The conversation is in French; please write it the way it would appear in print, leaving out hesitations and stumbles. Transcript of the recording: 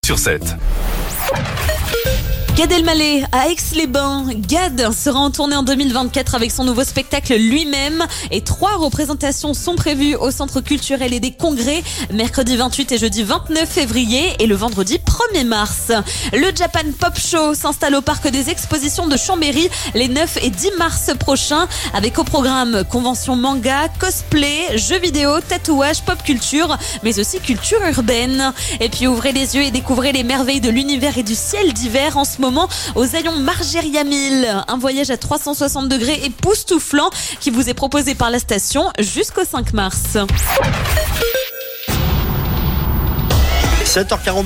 sur 7. Gad Elmaleh à Aix-les-Bains. Gad sera en tournée en 2024 avec son nouveau spectacle lui-même et 3 représentations sont prévues au Centre culturel et des congrès mercredi 28 et jeudi 29 février et le vendredi 1er mars. Le Japan Pop Show s'installe au parc des expositions de Chambéry les 9 et 10 mars prochains avec au programme convention manga, cosplay, jeux vidéo, tatouage, pop culture mais aussi culture urbaine. Et puis ouvrez les yeux et découvrez les merveilles de l'univers et du ciel d'hiver en ce moment aux Haillons Margeria 1000. Un voyage à 360 degrés époustouflant qui vous est proposé par la station jusqu'au 5 mars. 7h40.